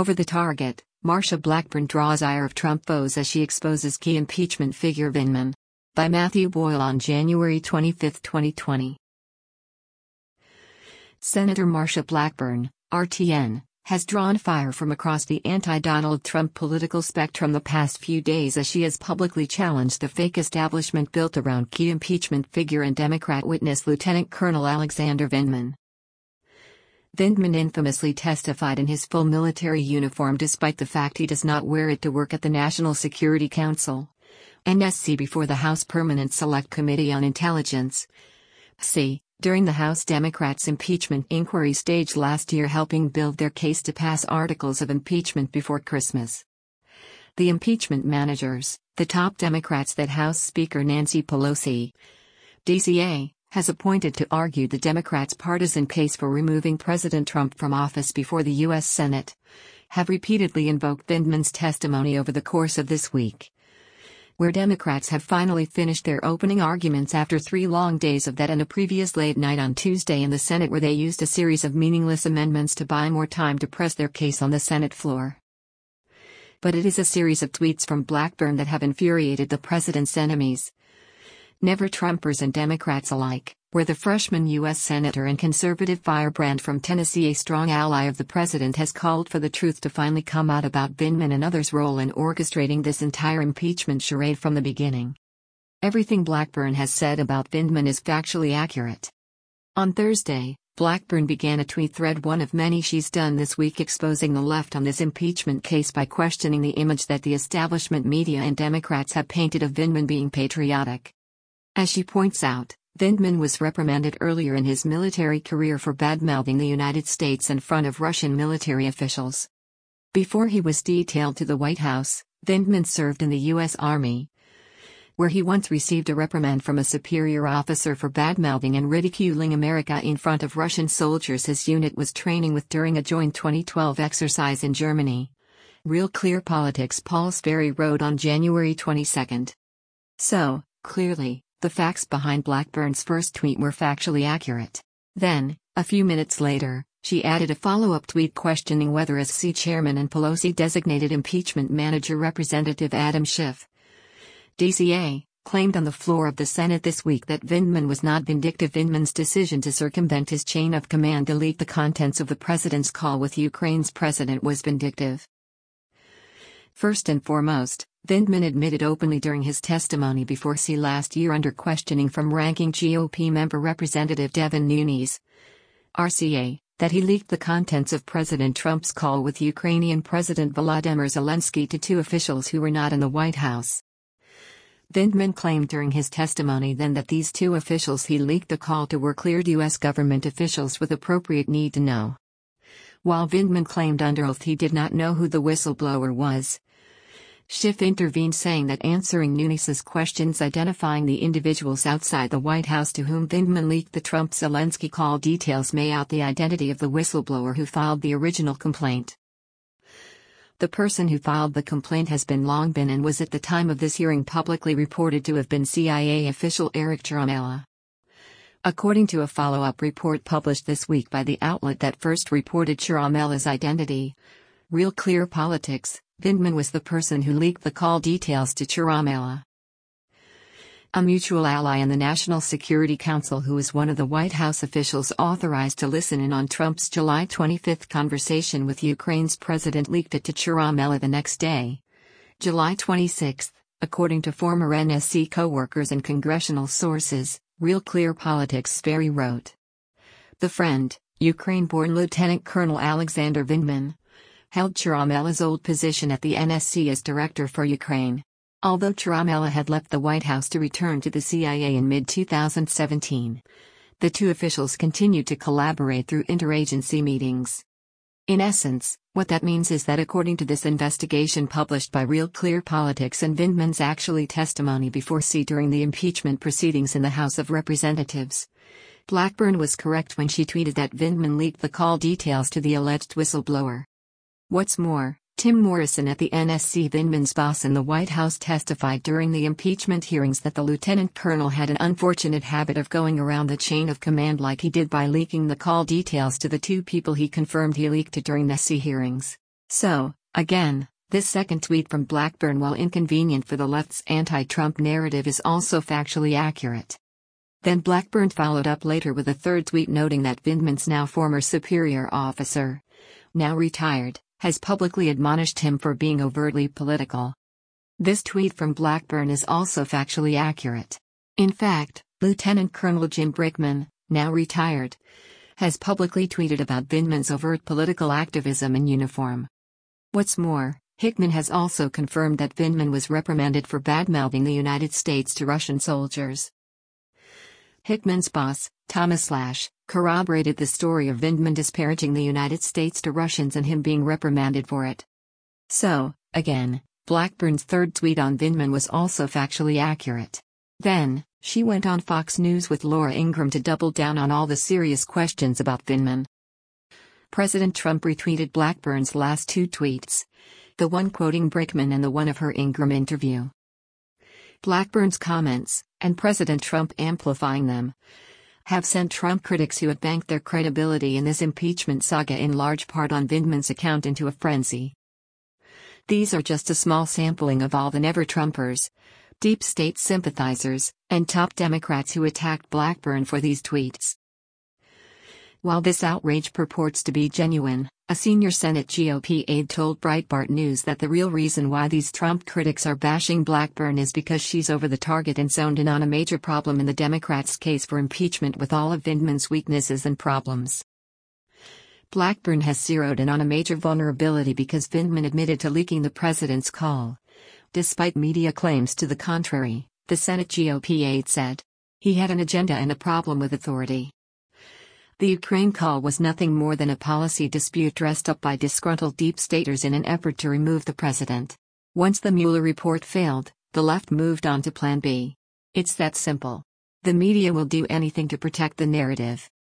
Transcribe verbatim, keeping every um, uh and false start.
Over the target, Marsha Blackburn draws ire of Trump foes as she exposes key impeachment figure Vindman. By Matthew Boyle on January twenty-fifth, twenty twenty. Senator Marsha Blackburn, R T N, has drawn fire from across the anti-Donald Trump political spectrum the past few days as she has publicly challenged the fake establishment built around key impeachment figure and Democrat witness Lieutenant Colonel Alexander Vindman. Vindman infamously testified in his full military uniform despite the fact he does not wear it to work at the National Security Council, N S C, before the House Permanent Select Committee on Intelligence, C, during the House Democrats' impeachment inquiry stage last year, helping build their case to pass articles of impeachment before Christmas. The impeachment managers, the top Democrats that House Speaker Nancy Pelosi, D C A, has appointed to argue the Democrats' partisan case for removing President Trump from office before the U S Senate, have repeatedly invoked Vindman's testimony over the course of this week, where Democrats have finally finished their opening arguments after three long days of that and a previous late night on Tuesday in the Senate where they used a series of meaningless amendments to buy more time to press their case on the Senate floor. But it is a series of tweets from Blackburn that have infuriated the president's enemies, Never Trumpers and Democrats alike, where the freshman U S Senator and conservative firebrand from Tennessee, a strong ally of the president, has called for the truth to finally come out about Vindman and others' role in orchestrating this entire impeachment charade from the beginning. Everything Blackburn has said about Vindman is factually accurate. On Thursday, Blackburn began a tweet thread, one of many she's done this week, exposing the left on this impeachment case by questioning the image that the establishment media and Democrats have painted of Vindman being patriotic. As she points out, Vindman was reprimanded earlier in his military career for badmouthing the United States in front of Russian military officials. Before he was detailed to the White House, Vindman served in the U S Army, where he once received a reprimand from a superior officer for badmouthing and ridiculing America in front of Russian soldiers his unit was training with during a joint twenty twelve exercise in Germany. Real Clear Politics' Paul Sperry wrote on January twenty-second. So, clearly, the facts behind Blackburn's first tweet were factually accurate. Then, a few minutes later, she added a follow-up tweet questioning whether S C Chairman and Pelosi-designated impeachment manager Representative Adam Schiff, D C A, claimed on the floor of the Senate this week that Vindman was not vindictive. Vindman's decision to circumvent his chain of command to leak the contents of the president's call with Ukraine's president was vindictive. First and foremost, Vindman admitted openly during his testimony before S C last year under questioning from ranking G O P member Representative Devin Nunes, R C A, that he leaked the contents of President Trump's call with Ukrainian President Volodymyr Zelensky to two officials who were not in the White House. Vindman claimed during his testimony then that these two officials he leaked the call to were cleared U S government officials with appropriate need to know. While Vindman claimed under oath he did not know who the whistleblower was, Schiff intervened, saying that answering Nunes's questions identifying the individuals outside the White House to whom Vindman leaked the Trump-Zelensky call details may out the identity of the whistleblower who filed the original complaint. The person who filed the complaint has been long been and was at the time of this hearing publicly reported to have been C I A official Eric Ciaramella. According to a follow-up report published this week by the outlet that first reported Ciaramella's identity, Real Clear Politics, Vindman was the person who leaked the call details to Ciaramella, a mutual ally in the National Security Council who is one of the White House officials authorized to listen in on Trump's July twenty-fifth conversation with Ukraine's president. Leaked it to Ciaramella the next day, July twenty-sixth, according to former N S C co-workers and congressional sources, Real Clear Politics. Sperry wrote. The friend, Ukraine-born Lieutenant Colonel Alexander Vindman, held Ciaramella's old position at the N S C as director for Ukraine. Although Ciaramella had left the White House to return to the C I A in mid twenty seventeen, the two officials continued to collaborate through interagency meetings. In essence, what that means is that according to this investigation published by Real Clear Politics and Vindman's actually testimony before C during the impeachment proceedings in the House of Representatives, Blackburn was correct when she tweeted that Vindman leaked the call details to the alleged whistleblower. What's more, Tim Morrison at the N S C, Vindman's boss in the White House, testified during the impeachment hearings that the lieutenant colonel had an unfortunate habit of going around the chain of command like he did by leaking the call details to the two people he confirmed he leaked to during the S C hearings. So, again, this second tweet from Blackburn, while inconvenient for the left's anti-Trump narrative, is also factually accurate. Then Blackburn followed up later with a third tweet noting that Vindman's now former superior officer, now retired, has publicly admonished him for being overtly political. This tweet from Blackburn is also factually accurate. In fact, Lieutenant Colonel Jim Brickman, now retired, has publicly tweeted about Vindman's overt political activism in uniform. What's more, Hickman has also confirmed that Vindman was reprimanded for badmouthing the United States to Russian soldiers. Hickman's boss, Thomas Lash, corroborated the story of Vindman disparaging the United States to Russians and him being reprimanded for it. So, again, Blackburn's third tweet on Vindman was also factually accurate. Then, she went on Fox News with Laura Ingraham to double down on all the serious questions about Vindman. President Trump retweeted Blackburn's last two tweets, the one quoting Brickman and the one of her Ingraham interview. Blackburn's comments, and President Trump amplifying them, have sent Trump critics who had banked their credibility in this impeachment saga in large part on Vindman's account into a frenzy. These are just a small sampling of all the never-Trumpers, deep state sympathizers, and top Democrats who attacked Blackburn for these tweets. While this outrage purports to be genuine, a senior Senate G O P aide told Breitbart News that the real reason why these Trump critics are bashing Blackburn is because she's over the target and zoned in on a major problem in the Democrats' case for impeachment with all of Vindman's weaknesses and problems. Blackburn has zeroed in on a major vulnerability because Vindman admitted to leaking the president's call. Despite media claims to the contrary, the Senate G O P aide said, he had an agenda and a problem with authority. The Ukraine call was nothing more than a policy dispute dressed up by disgruntled deep staters in an effort to remove the president. Once the Mueller report failed, the left moved on to Plan B. It's that simple. The media will do anything to protect the narrative.